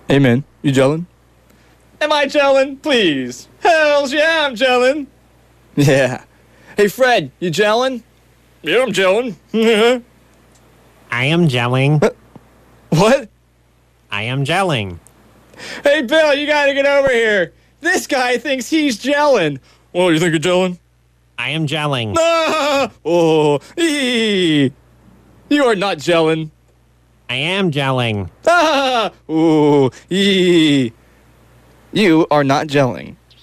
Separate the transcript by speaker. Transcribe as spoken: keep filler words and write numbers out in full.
Speaker 1: Hey, man, you gelling?
Speaker 2: Am I gelling? Please. Hells yeah, I'm gelling.
Speaker 1: Yeah. Hey, Fred, you gelling?
Speaker 2: Yeah, I'm gelling.
Speaker 3: I am gelling.
Speaker 1: What?
Speaker 3: I am gelling.
Speaker 2: Hey, Bill, you gotta get over here. This guy thinks he's gelling. Well, you think you're gelling?
Speaker 3: I am gelling.
Speaker 2: Ah, oh, ee. You are not gelling.
Speaker 3: I am gelling.
Speaker 2: Ah,
Speaker 1: Ooh, ee. You are not gelling.